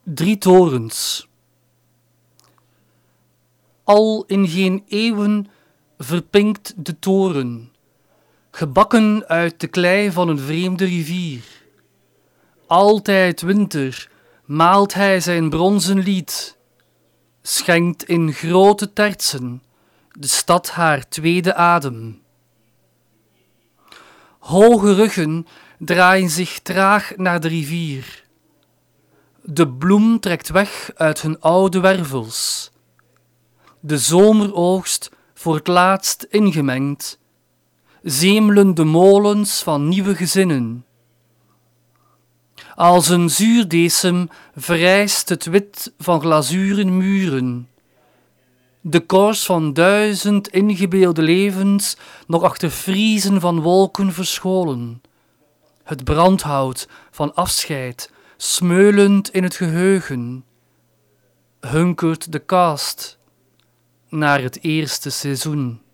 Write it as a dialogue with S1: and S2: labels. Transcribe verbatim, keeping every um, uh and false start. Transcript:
S1: Drie torens. Al in geen eeuwen verpinkt de toren, gebakken uit de klei van een vreemde rivier. Altijd winter maalt hij zijn bronzen lied, schenkt in grote tertsen de stad haar tweede adem. Hoge ruggen draaien zich traag naar de rivier. De bloem trekt weg uit hun oude wervels. De zomeroogst voor het laatst ingemengd, zemelen de molens van nieuwe gezinnen. Als een zuurdesem verrijst het wit van glazuren muren. De kors van duizend ingebeelde levens nog achter vriezen van wolken verscholen. Het brandhout van afscheid smeulend in het geheugen, hunkert de cast naar het eerste seizoen.